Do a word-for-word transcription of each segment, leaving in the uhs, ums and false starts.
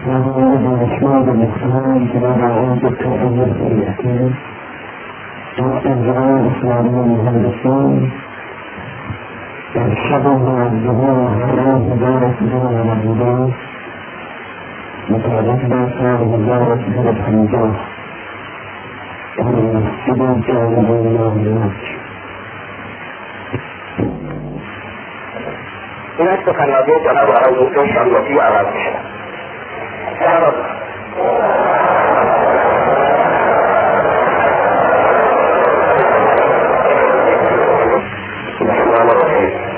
نظام الإسلام المجتمعي كما عند التوحيد الأكيد والإنزال الإسلامي المهندسين الشبه مع الجمهور على إدارة دون الوجودات متعلقة صار إدارة هدف حميدات والمسجد جانب الله الوجه نفسك أن نبيت أنا وأريد تشعر وفي على الشيء يا رب الرحمن الرحيم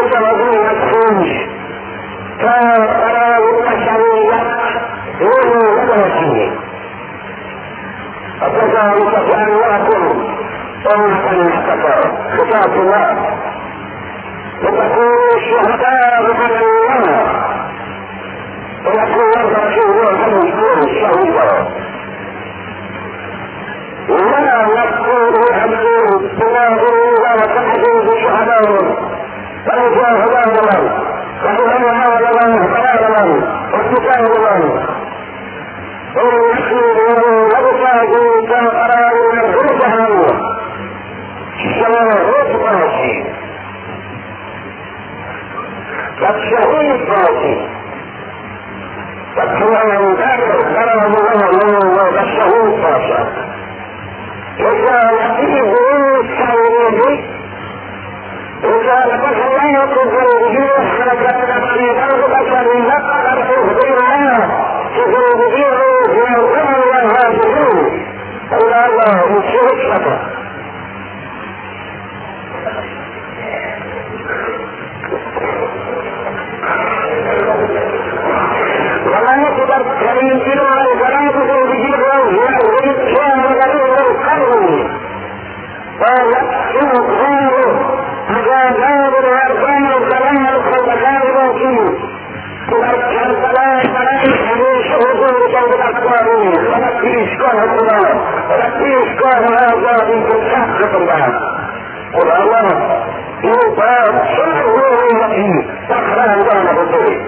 متوازی مدفوش تا برای بشریت روی نداشتی وكذلك جعلناكم أمة وسطا خطاب الله لتكونوا شهداء على الناس ويكون الرسول عليكم شهيدا ولا يكون أمر بما إلا وتحديد شهداء فالجاهدان من وإنما من فلا من والكتاب من والمسلم والمساجد كالقرار من الرجل الشمال باطي كالشهيد باطي فالحوان ذلك القرار الله والشهيد باطي وإذا يأتيه السعيد وإذا لقد لا يكون الوجوه حركة في أرض بشر لقد أخبر الله تزوجيه من الأمر والهاجرين إلى الله الشرك لك وما يقدر يمكن أن يتنافسوا بجيبه ويجب كان غريب القرن ويكتب غيره مجازات الأركان الكلام الخلقان الممكن تذكر الصلاة فلا يحمل شهود لقلب الأكبرين ونكفي إشكال الله ونكفي إشكال هذا من تحقق الله قل الله يوقع شهره التي تخرى الله بالطريق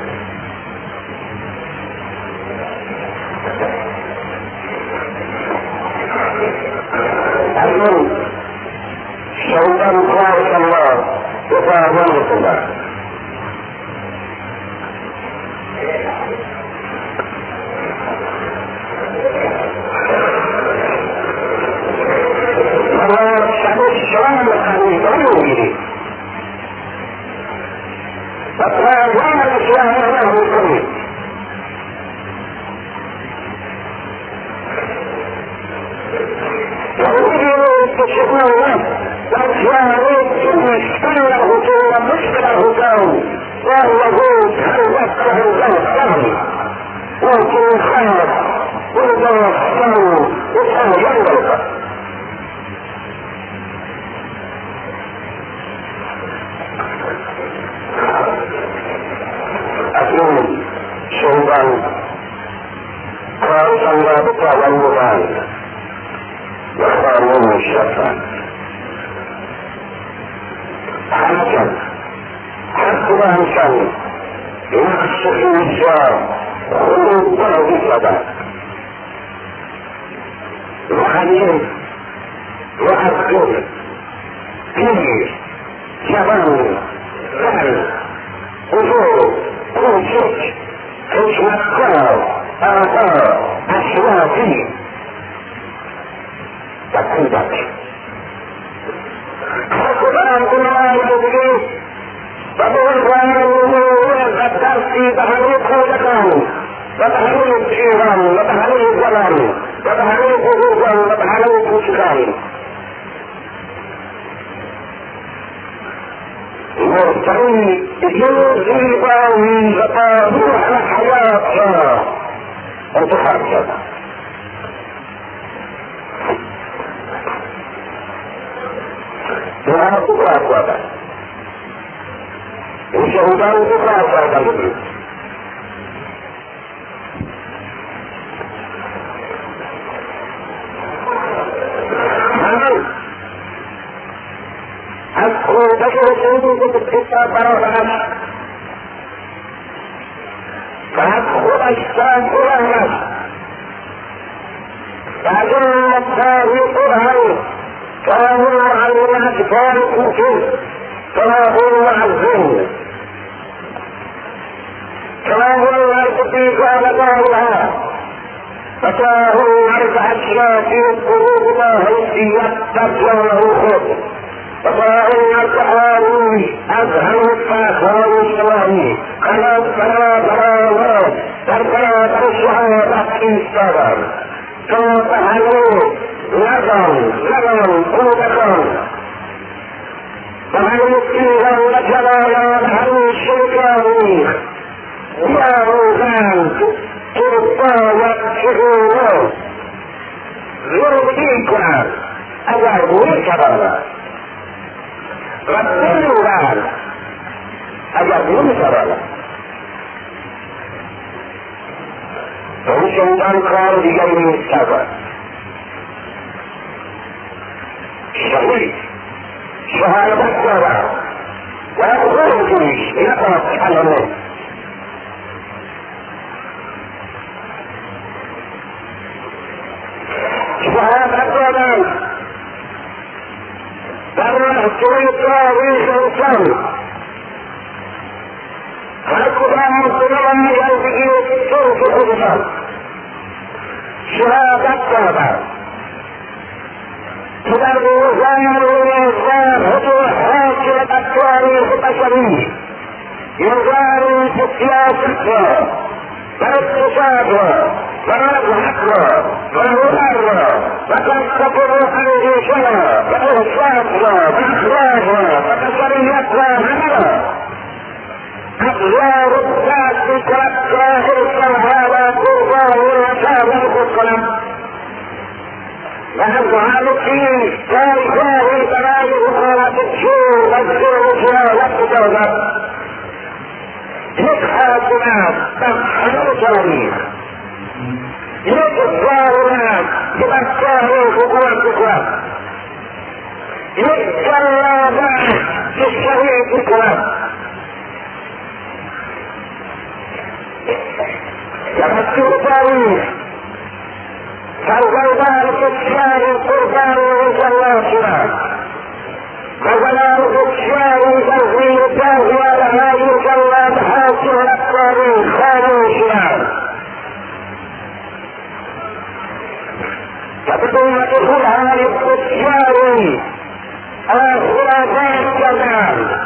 المن شهودا خالق الله وفاهمة الله الله شهود الشرام الحديث غيره فاهمة الإسلام الله بالطريق تشكون الله وأشياء مشكله كل مشكله كون وهو ذو خلقته الغلط لكن خلق وإذا احسنوا وكان ينبغى أكون شهودا خالصا لا بطال المبان واختار منه الشيطان حسن حسن انسان ينقص في الجار خلود ولد صدق وخليل وأذكر كبير شبان فعل وجود كل شيء ايش مكار آثار أشوافي تقيدك القرآن كلما يجري فبقول قرآن الغدار في تحريك خلقان وتحريك إيران وتحريك ظلام وتحريك غربان وتحريك مشكان مرتعي يوزي باوي لطابوح الحياة وتحرك وأنا أقرأ هذا وشهدان أقرأ هذا أذكر بشر سيدي بالكتاب برغم فأدخل الإسلام أهلا فأجل التاريخ أهلا كانوا مع الناس فارق فيه كانوا مع الظلم كانوا الناس في كانتها فكانوا عرف أشياء في القلوب ما هي تبجر الخوف فكانوا يتحارون أذهلوا الفاخر الإسلامي قناة قناة قناة تركنا ترشها تحكي الصدر فتحروا لكم لكم قوتكم فهل يمكن أن نجعل نمیدونن اگر نمیتوانن اون شنیدن کار دیگری نیست کردن. شهید شهادت دارد و خودش نباید کلمه شهادت دارد در محکمه تاریخ انسان هر کدام مسلمان از بگیرد صرف خودشان شهادت دارد که در روزان ظاهر حاکم التاریخ البشری يظاهر في سياستها واقتصادها ومذهبها وهنرها وتستقر عيشها وإرشادها وإخراجها وبشريتها منها أخيار الناس تلقى إرسالها لا ترضى وشاهد القلم وأفعال الدين تاريخها البلايا وتكشير والزرع والتجاوزات يكحى الناس تفحل التاريخ يكفى الناس بمكاره حقوق الإسلام يتجلى بعض بالشريعة الإسلام يفكر التاريخ فالغيبان كتشان القربان والجلاشرات وظلام كتشان تنزيل التاهية لها يجلى محاسن التاريخ خاموشيان تبدو دخولها للكتشان الخرافات جمال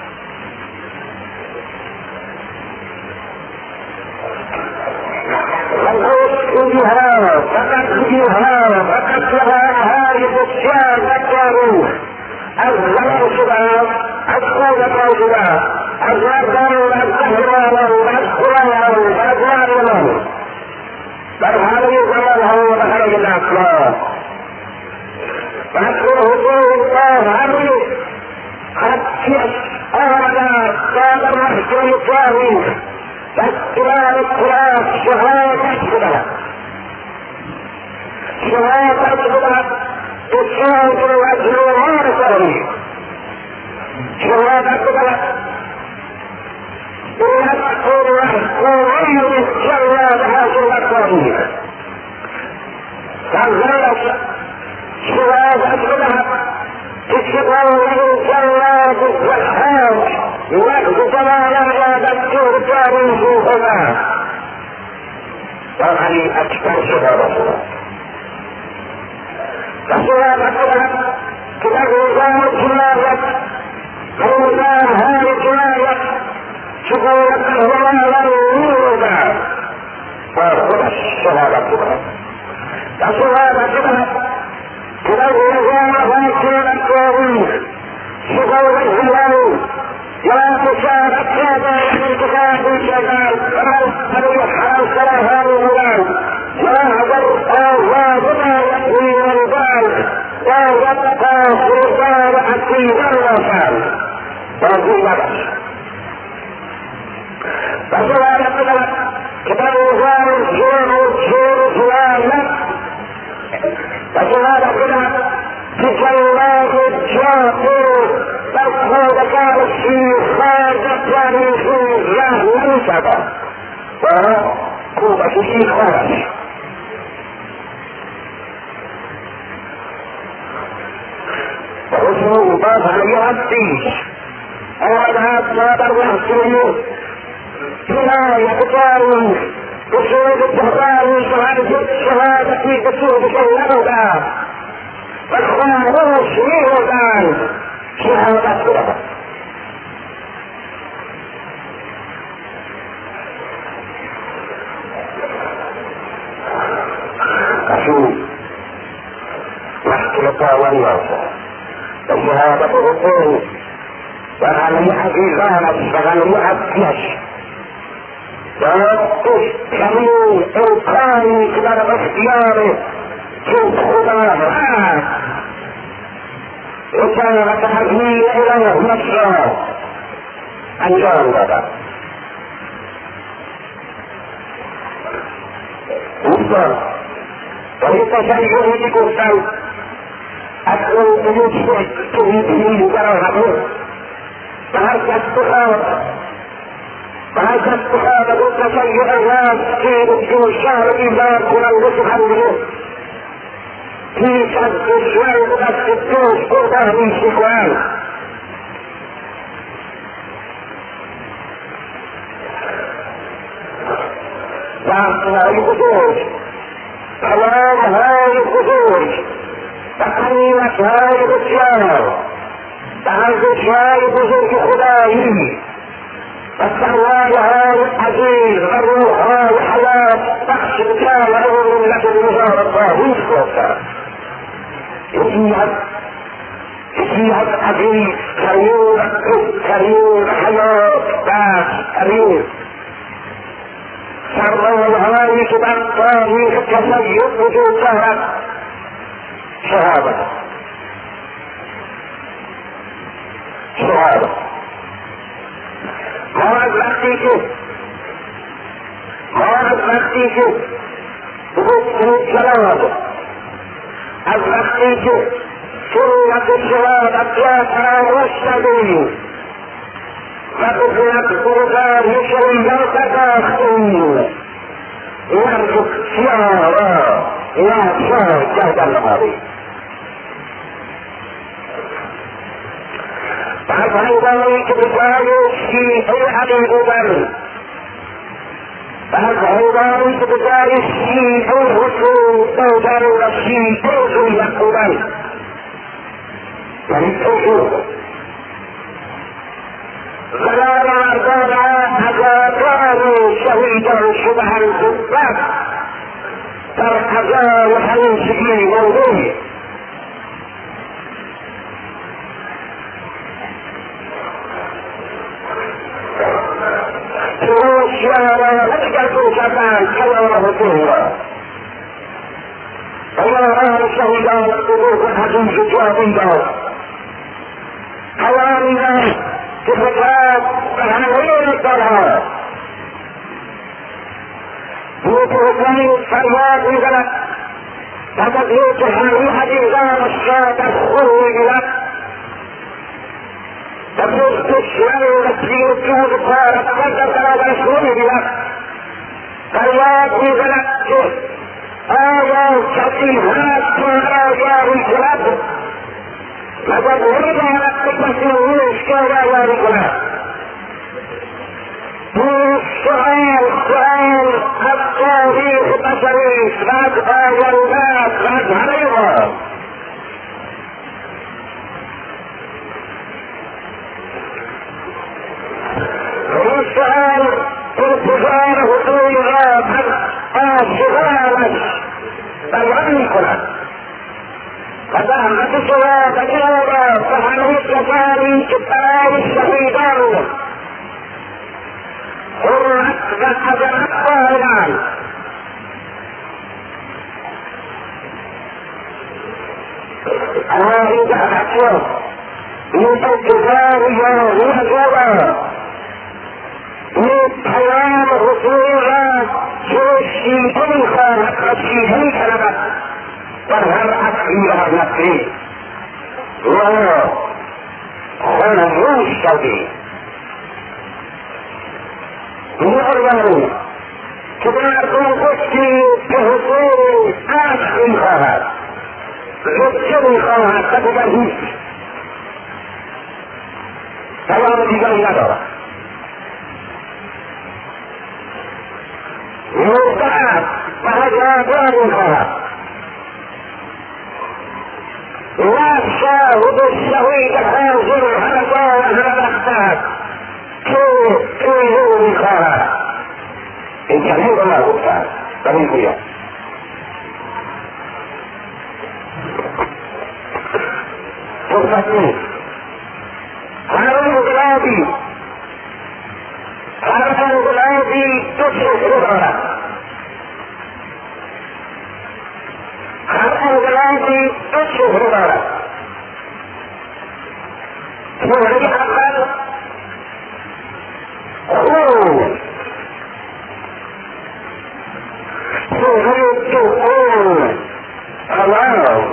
فقد فيها فقد لها هذه الشام التاريخ الزمن شباب الصوت موجودات الزمن والقهران والقرآن والأدوان بل هذه الزمن هو مخرج الأخلاق فأذكر هدوء الله عنه قد أهلا قال المحكم التاريخ فاستلام التراث شهادة شباب شهادة شباب تشاهد الوجه وغير التاريخ شهادة شباب يذكر ويحكم الجلاد هذه التاريخ كذلك شهادة شباب تشبه الجلاد والحاج يوجد ما لا يذكر التاريخ هنا وهذه أكثر شهادة فشهادة كتاب نظام الجناية ونظام هذه الجناية شهادة الزمان والنور وهو الشهادة فشهادة كتاب نظام هذه التاريخ شهادة الزمان لا تشارك هذا من كتاب الشمال فهل يحرم كلام الهلال وهذا أوابنا يأتي والبال ويبقى فرقان حتي والوفال وفي نفس فسوى لقد كتاب نظام الشور والشور سوالا فسوى لقد تجلاه الجاهل فالخوض كان الشيء خارج يعني الشيء لا منسبة وكوبة الشيء خارج وحسنه ضاف عليها الدين أولها صادر وحسنه هنا يقتال وشهود الدهران شهادة الشهادة في تسوه بشيئا فالخاموش ميهدان شهادة كلها أشوف محكمة والناصر الشهادة الرسول وغنيها في غانت وغنيها بيش وتشتمي إنقاني كبار باختياره شوف خداه اطاعت تحمیل اله نفسها انجام دادن. دوستان و این تشریعی که گفتن از اون اون شد که میتونی براهمون و هر کس بخواد و هر کس بخواد از اون تشریع راست که جو شهر ایزار کننده سخن بگه پیش از دشمن و دست دوست قربانی شکنن. دستهای بزرگ کلامهای بزرگ و قیمتهای بسیار و ارزشهای بزرگ خدایی و سرمایه‌های عزیز و روحهای حیات بخش جامعه و ملت نظام طاغوت گفتند. یکی از یکی از عزیز ترین ترین حیات بخش ترین سرمایه‌هایی که در تاریخ تشیع وجود دارد شهادت شهادت ما از وقتی که ما از وقتی که بگفتیم شهادت از وقتی که سنت شهادت را فراموش کردیم و بزرگ بزرگانی شریعت داختیم نرجو سیاه را ناشار کردن آریم. بعد هنگامی که بجای شیعه علی بودن بعد هنگامی که بجای شیعه حسین بودن و شیعه زیلت بودن یعنی توجه زنان مردان عذابان شهیدان شدهان زبت در عذاب همیشگی موضوعی روشیانا نتگردون کردن کلام حسین را ایان شهیدان بزرگ حدیث جوابی داد کلامی را که خطاب به همه مقدارها بود حسین فریاد میزند و بدهی که همه عزیزانش را در خون میگیرد و پشت دشمن وسیع و جود پارستان در برابرش نمیگیرد فریاد میزند که آیا کسی هست که مرا یاری کند مگر نمیداند که کسی نیست که را یاری کند. این سؤال سؤال از تاریخ بشری است و از آینده است و از همه ما. این سؤال انتظار حضور را از عاشقانش بیان میکند و زحمت شما و جواب و همه کسانی که برای شهیدان حرمت و عظمت قائلند اما این دعوت را این انتظار یا این جواب این پیام حضور را که شیعه میخواهد و شیعه میطلبد در هر عصری و هر نسلی ما خاموش شدیم. می‌آوریم که مردم گفتیم که حسین عشق میخواهد لطفه میخواهد و دیگر هیچ پیام دیگری ندارد. مردد و هزادار میخواهد نه شاهد الشهید حاضر همگاه و همبختت که ایهو میخواهد. این کلمه رو نگفتند و میگوید فرصت نیست. هر انقلابی هر انقلابی دو چهره دارد. هر انقلابی دو چهره دارد. شهري أقل خون شهري الدخول الله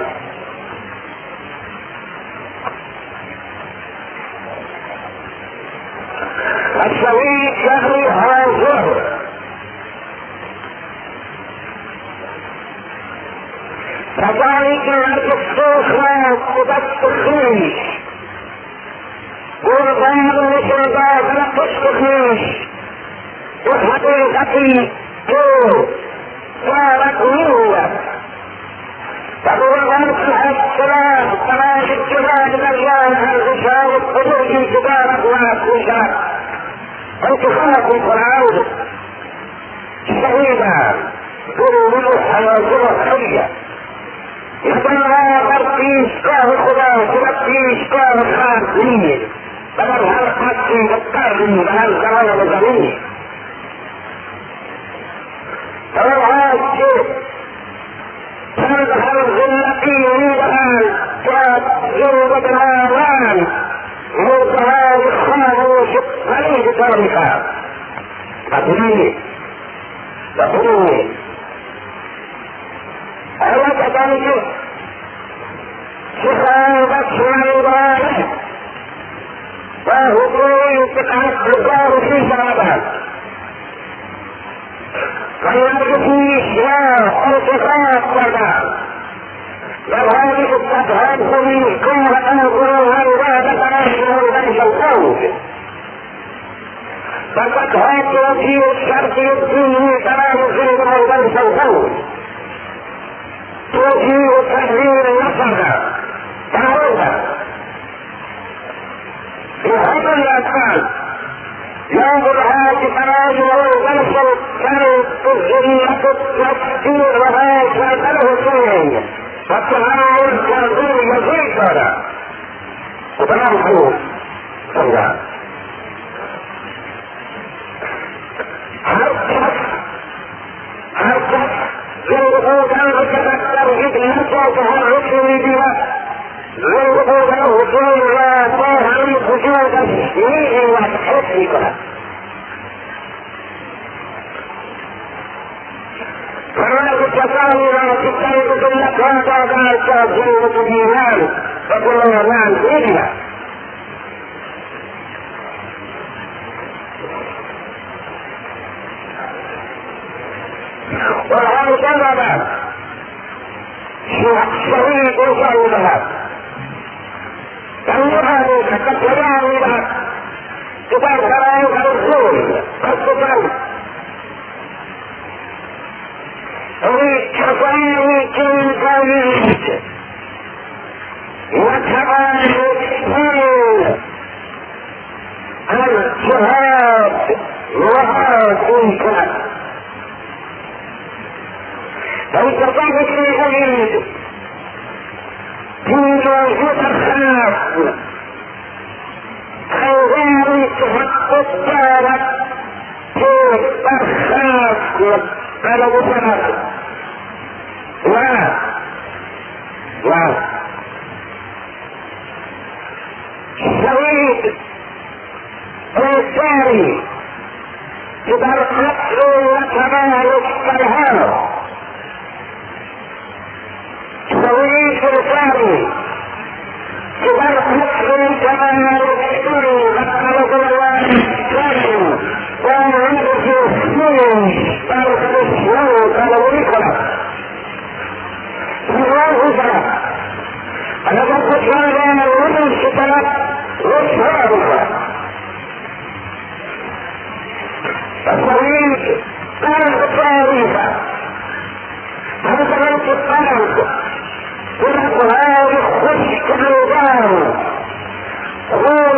الشريك شهري هاجر كذلك يرجو السوخة وتستخيش والغير لشربات لا تستخيش وحقيقتي تو صارت نية فهو غرق السلام ثلاث الجبال الأجيال الغشاء الخروج الجبال والأسوشات انتخاب فرعون شهيدا قلوا حياة حية يطلع برقيش كاه خدا تبقيش كاه خاصين بدل هالقصي بالقرن بهالزمان الزمين فلو هذا الشيء تظهر الغلقين الآن كجربة الآوان منتهى الخاموش الطريق ذلك أدري أدري ألا تدري شخابة شعيبان وهدوء تقعد الله في جربات ويرجو فيه إشراف التقاط وردان وهذه التفهم من كل أنظر والوادة ناشر البنش القوم فتقهات في الشرط يبديه تراه في البنش القوم توجيه تحذير النصر تعرض في هذا الأسفل ينظر هذه تراجع والبنش كانت تجرية التفكير وهذا شغله سنين فالتهاون كالدور يزيد هذا وبنام حروف الله هركس هركس ينظر عنه كتبتر جد تهرسني بها ينظر له طول لا طاهر وجود الشيء وتحسك فهناك التفاهم لا تستيقظ لك هذا بعد تأثير الإيمان فكل نعم إلا وهكذا شهيد وشهيدها فالمهاري كتبتراني لك تتأثرين الرسول والسلام وكفاني كل قويت وكفاني كل الجهاد وهاتيك فالكفاني كل قويت في موجود الخلاف خيراني تحقق دارك في الخلاف على وطنك لا لا شهيد الثاني تبقى القتل وكمال الكرهان شهيد الثاني تبقى القتل وكمال الكرهان وكمال الكرهان وعنده السنين تعرف الشهود على وريقنا الله أكبر أنا بقول هذا الوزن شتلت وشهادها الصغير كانت التاريخة هذا كانت الطرق ورقها يخش كالوضان هو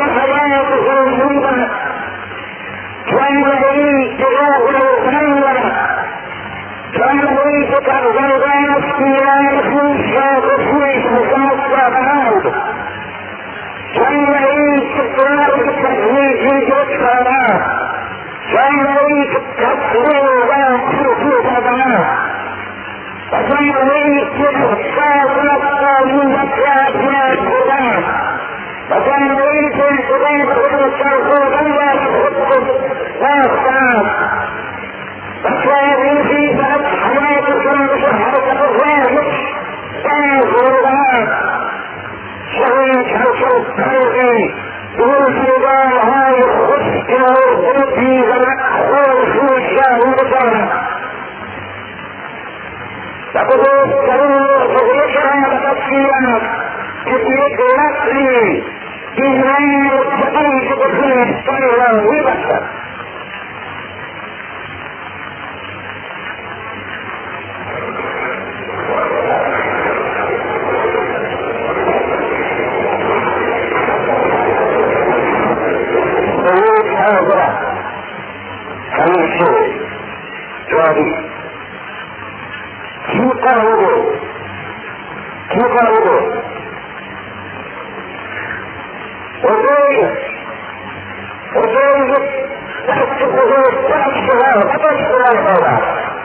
بنفسه إيمان وتعيش بكل السنة وبشر حاضرة خميس شيء جوابي كيف قاوضوا كيف قاوضوا وزيجة وزيجة تحت الخزوز تحت الشغال تحت الشغال هذا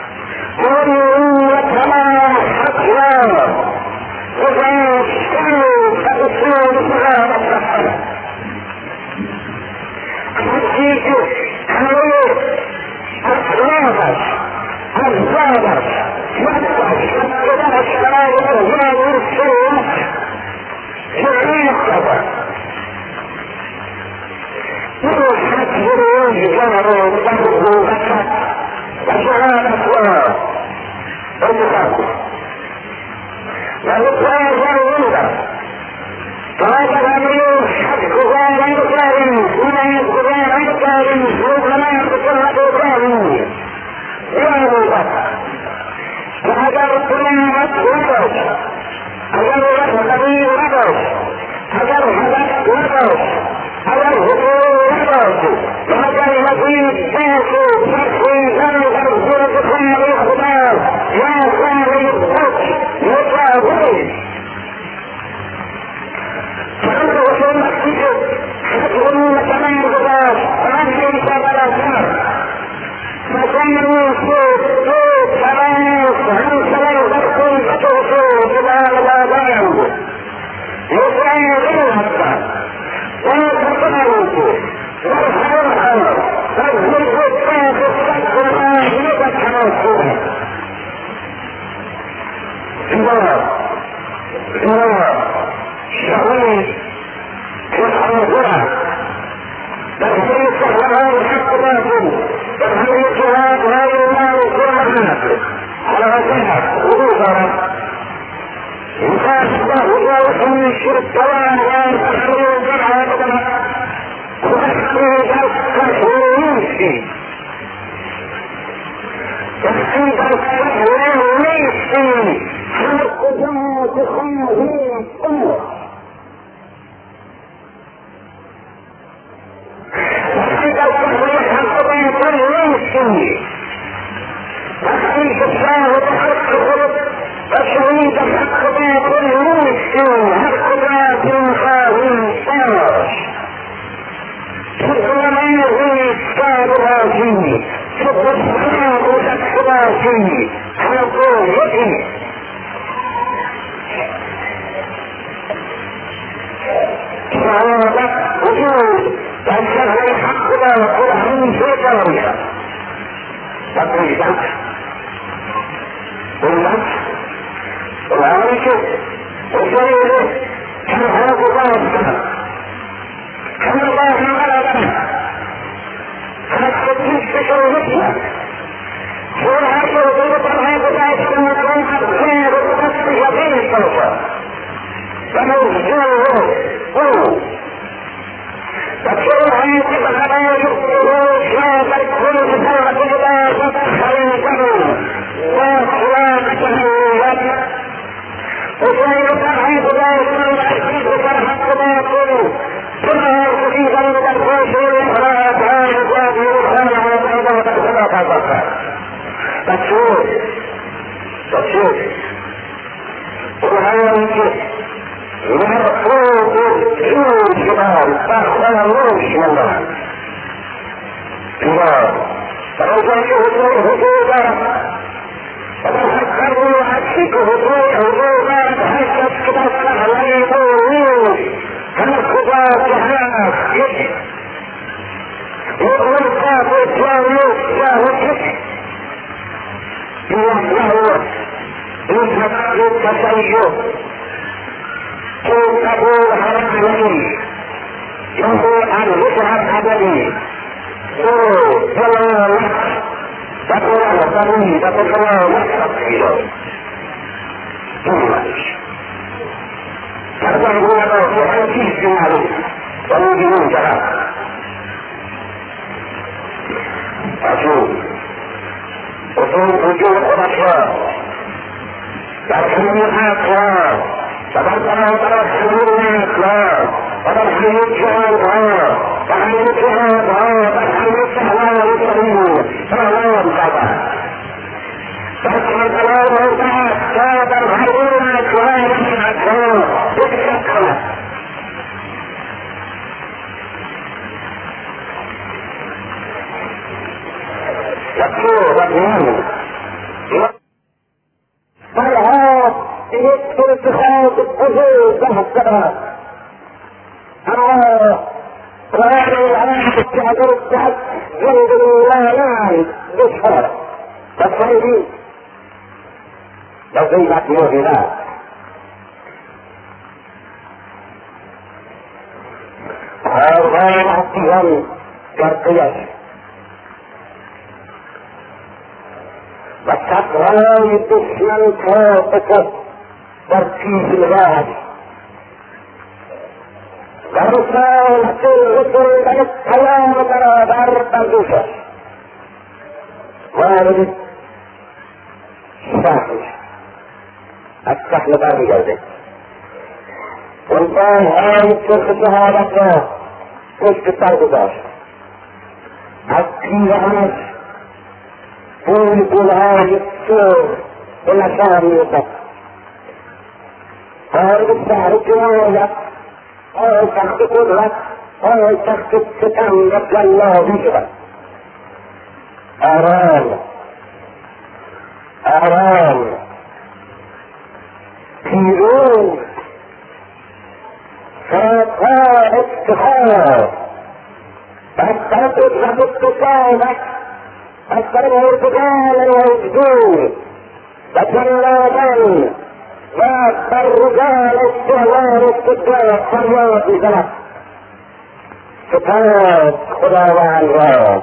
ومن تمام حقنا وزيج كله تحت الشغال الشغال حسيته حلوه أصلاحك أصلاحك مدفعك أصلاح الشرائع الأرضاء والسلوك شريكك يوحك جريون جاره وضعه بكك وشهادة الله والمخاطر والإطلاع جريونك فهذا الأمر حق غير أنكاري ولا يذكران أنكاري ولا يذكران أنكاري لا يوجد فهذا ربنا وضعه هذا الذي وضعه هذا الهدف وضعه هذا الهدوء وضعه وهذا الذي تاكل تاكل ذلك الرسول بخير الخبار يا خير الخبر يتعبون فأنت وصول مكتب حتقولون كمان الغبار ومن ليس بلا سار فكملوا صوت صوت خلاص هم سلام ضغطوا فتوا صوت جبال الآباء يسعي غير حتى ويتقرروا والحرحة والزرق الطاق الصدق والآهلة كموصولة الله الله شعوري والحنظرة تخذي الصحراء الحق باطل تخذي الجهاد هاي الله وكل منافق على وجهك وظهرك إنسان الله وجاوة من الشرك طوال ويتخذي الجرعة بدمك وتخذي جلسك ويمشي تخذي جلسك ويمشي حق جاء تخذي الصور تحقيق الشاهد حق غلط وشهيد حق باطل موسى حق باطل خاوي صار شكرا ما هو الصار فيه شكرا ما هو الصار فيه حلقوا يكي شهادة وجود تنشغل الحق باطل عن شيء طريقة تقول لك والنفس والعرش والجريد كان هذا الله السبب كان الله غلبنا كانت تدريس بشروطها هو العرش وضربت هذا الله كما تكون حقا وتتصل بين الصوفة فموجوده هو تكون هذه الغلايا لا تكون بسرعة لا تدخل كبير وإخوانته لك وسيرك عيد لا يكون أكيد فرحك باطل كما يرتدي ذلك الفوش والإخراج هذا الزاد يرخان على الأرض وتكسبها تطلق تشوف تشوف وهذا يمكن مرفوض جود جبال فأخذ الروش من الله الله فرجعك هدوء فتفكروا عكسك هدوء هدوء تحسس كتصلح ليطوروه كالخضاء جهاز يجب يقول قابل جاوز جاوزك يوحيه يوحيه التسيب كيف تقول حرم عليه ينظر عن وسعة أبدي قول ولا لك تقول أخبرني تقول الله لك تقول ثم مردم رو نباشه هر چیز معلوم و اون بیرون جهت وجود اصول وجود خودش را در حقیقت را و در برابر حضور را و در همه جهانها و همه جهانها و همه سهلان سهول سهلان کرده در کلام موضع تا در حضور اکرام اکرام بکشت کند یکو و دیان برها یک ارتخاب بزرگ بحث دارد اما قرار العالم که اگر اتحد جنگ الولایان بشهر بسیاری لذیبت موجودات هؤلاء العطيان كالقياس والتقرار الدشمن كافة تركيز الواحد ورسالة الرسل بل الكلام برابر بردوشة وارد الساحل السحل بار جلده والله آية شرخ شهادة كشف التربطاش أكيد أنس قول قول آية السور إلا شهر يوسف وارد السحر الجنوية آية تخت قدرة آية تخت الستم يبلى الله بجبة أرام أرام كيرون فقال اتخاذ فاسترد له اتخاذك فاسترد ارتقالا ويجدون فجلادا ما الرجال استهلال استدراك فريات بزلق ستاد خداوان را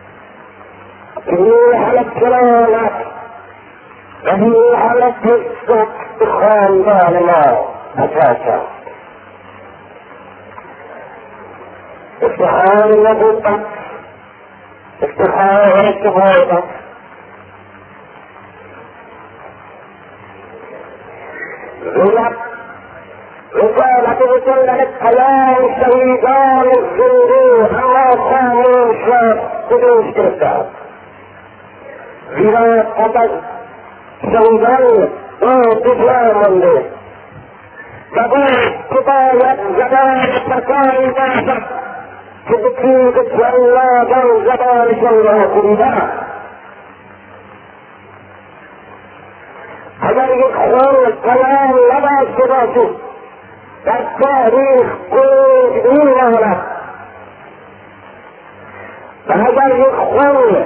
إني على السلامة وهي على الجسد إخوان ظالما أساسا استخار النبوة استخار الاتفاق غلط رسالة رسالة الحياة الشهيدان الزندوق الله كانوا شاب قدوس كرسال غير قتل شهيدان وانتفاع منه فقال كفاية زمان التكاين باشا تبكي قدر الله دار زمان شهيدان قريبا اگر یک خور کلام لباس باشد در تاریخ کوچ می‌ماند و اگر یک خور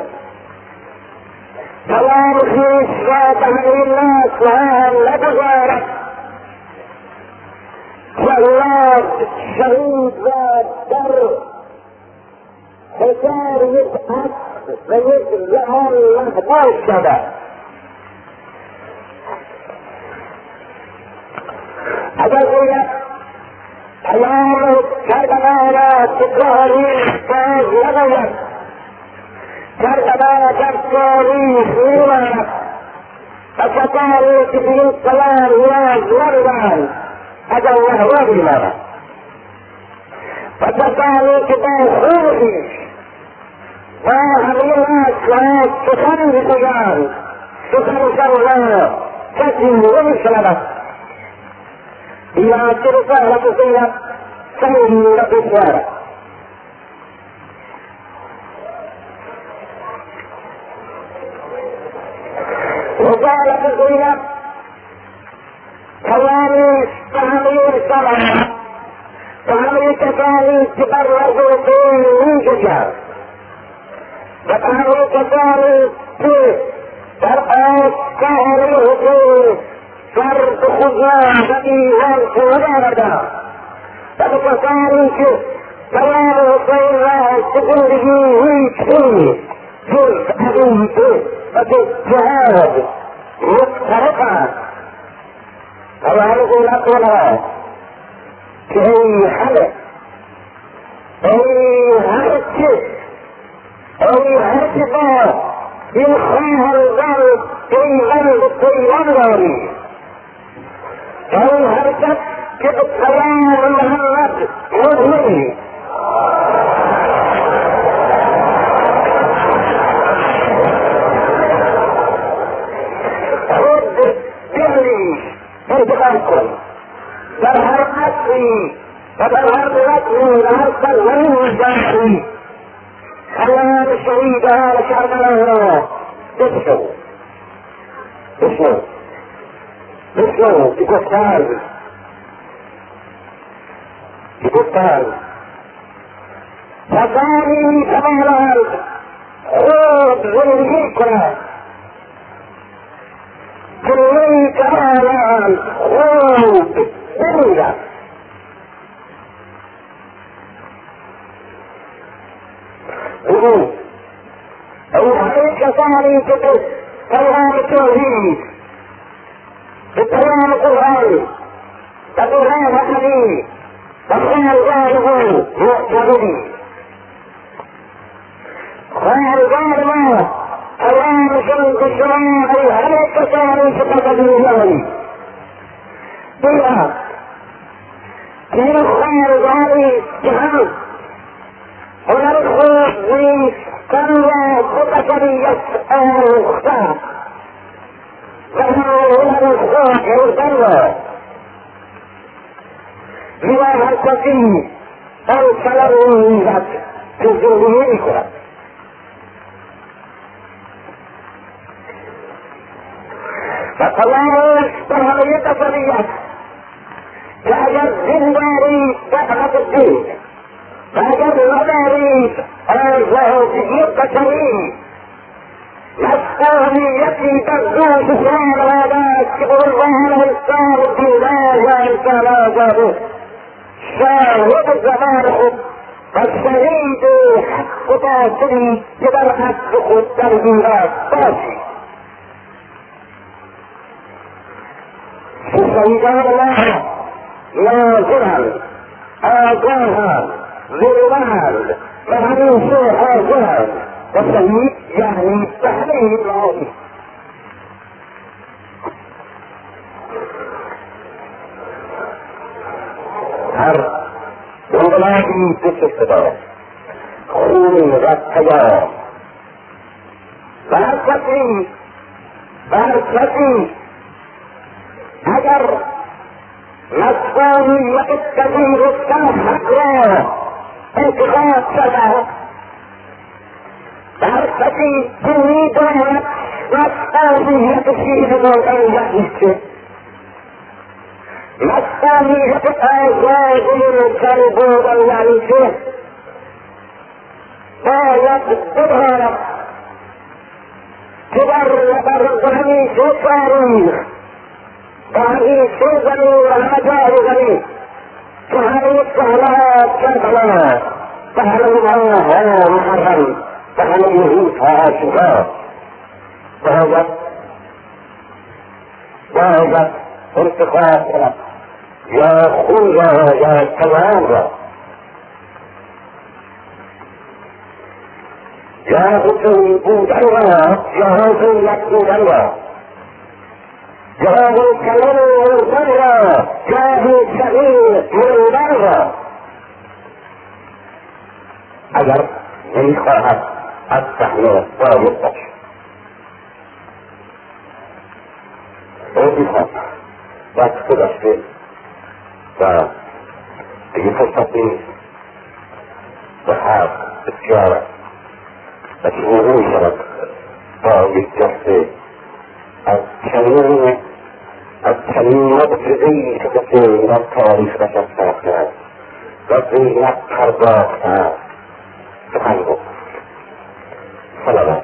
کلام خویش را به همین ناس و هم نگذارد که الله شهید را در حصار یک عصر و یک زمان محبوس شود اگر باید پیام کربلا را تکراری باز نگوید کربلا در تاریخ میماند و کسانی که به این پیام نیاز ندارند اگر نحوه میماند و کسانی که با خودش با همه ناس سخن میگویند سخنشان را کسی نمیشنود إلى ترسالة فيها سهل بسيارة وقال فيها كلامي تهمي السلام تهمي كثاني تبرز وطول من ججار وتهمي كثاني ترقى كهري وطول فرد خذنا بديها سودانا فبكثاني كلام حسين تقول به ويكفي جزء أبيه فبالجهاد مختلفة فوالد الأقوى که ای همه ای هر چه ای هر چه با این خواهرزن پیوند پیوند داری ای هر کس که به پیام محمد مؤمنی خود دلی انتقال کن در هر عصری و در هر رسمی و هر سلمانی داشتی خیال شهیدان کربلا را بشنو بشنو بشنو که گفتار که گفتار کسانی میتوانند خود زندگی کنند که میتوانند خود بمیرند بگو او همه کسانی که به پیام توحید به پیام قرآن و قرآن حقیقی و خواهرگان او معتقدی خواهرگان ما پیامشون به شما ای همه کسانی که فقط می‌دانی بیا که این خواهرگانی که هم هنر خود نیست کلا خودبشریت آموخته و هنر خود هردن را لذا هر کسی آن سلام میزد که زندگی میکند و تمامش در همه بشریت که اگر زنداری دعوت الدین و اگر ندارید آزادی بشری مسئولیتی در دوش شما آمد که قربان انسان دیوار و انسان آزاده شاهد زمان خود و شهید حق و باطلی که در حق خود در دیوار باشید شهیدان الله ناظرند آگاهند ذربان و همیشه حاضر و شهید یعنی تحلیل العالی هر انقلابی بچشته دارد خون و پیام و هر کسی و هر کسی اگر مسئولیت پذیرفتن حق را انتخاب شده و هر کسی که میداند مسئولیت شیرمان انجام چه مسئولیت آزادی کر بودن یعنی چه باید بداند که در همیشه تاریخ و همیشه زمین و همه جای زمین که همه سهلات کربلا و همه ها محرم و همه یهود ها آشکار باید باید انتخاب کند یا خون را یا پیام را یا حکم بودن را یا حکمیت بودن را جهاز کلام مردن را جهاز صغیر مردن را اگر نمیخواهد از صحنه باید باشد او میخواد وقت گذشته و دیگه فرصت نیست و حق بسیار و چگونه میشود با یک جسته از چنین از چنین مبتدی که کسی در تاریخ نشسته است و زینت پرداخته است سخن گفت. سلام